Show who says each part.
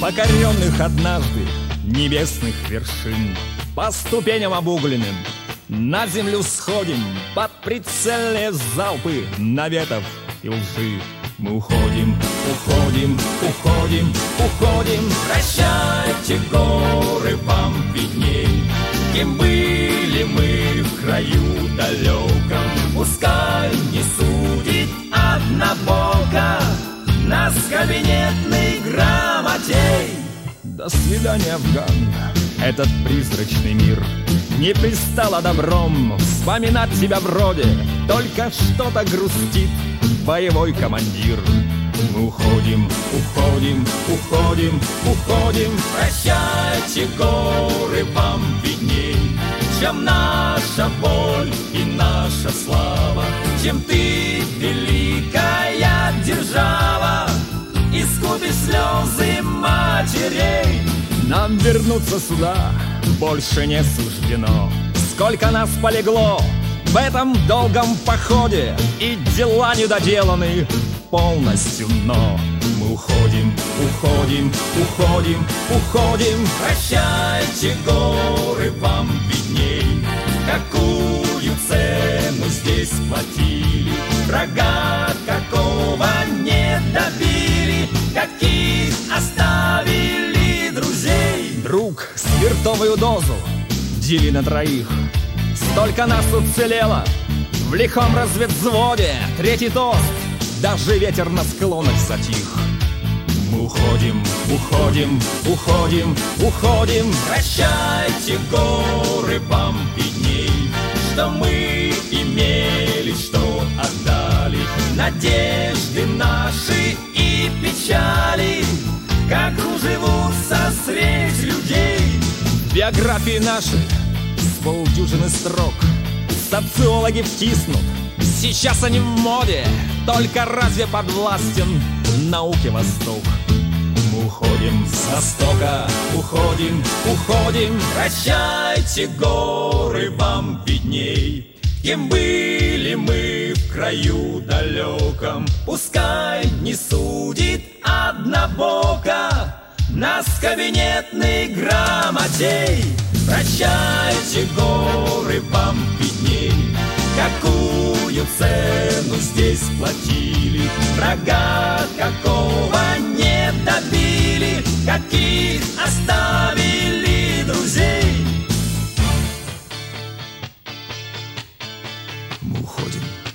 Speaker 1: покоренных однажды небесных вершин. По ступеням обугленным на землю сходим, под прицельные залпы наветов и лжи. Мы уходим, уходим, уходим, уходим. Прощайте, горы, вам видней. Кем были мы в краю далеком, пускай не судит однобоко нас кабинетный грамотей. До свидания, Афган, этот призрачный мир не пристало добром вспоминать тебя вроде, только что-то грустит боевой командир. Мы уходим, уходим, уходим, уходим. Прощайте, горы, вам видней, чем наша боль и наша слава, чем ты, великая держава, искупи слезы матерей. Нам вернуться сюда больше не суждено. Сколько нас полегло в этом долгом походе, и дела недоделаны полностью, но мы уходим, уходим, уходим, уходим. Прощайте, горы, вам видней, какую цену здесь платили, врага какого не добили, каких оставили друзей. Друг, спиртовую дозу дели на троих. Столько нас уцелело в лихом разведвзводе. Третий тост, даже ветер на склонах затих. Мы уходим, уходим, уходим, уходим. Прощайте, горы, вам видней, что мы имели, что отдали, надежды наши и печали, как уживутся средь людей. Биографии наши с полдюжины строк социологи втиснут. Сейчас они в моде, только разве подвластен науке Восток? Мы уходим с Востока, уходим, уходим. Прощайте, горы, вам видней, кем были мы в краю далеком, пускай не судит однобоко нас кабинетный грамотей. Прощайте, горы, вам видней, какую цену здесь платили, врага какого не добили, каких оставили друзей. Мы уходим.